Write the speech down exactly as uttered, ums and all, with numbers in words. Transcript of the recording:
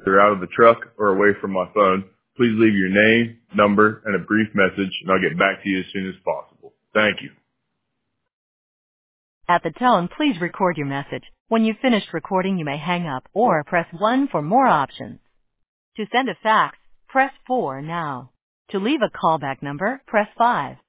You're out of the truck or away from my phone, please leave your name, number, and a brief message, and I'll get back to you as soon as possible. Thank you. At the tone, please record your message. When you've finished recording, you may hang up or press one for more options. To send a fax, press four now. To leave a callback number, press five.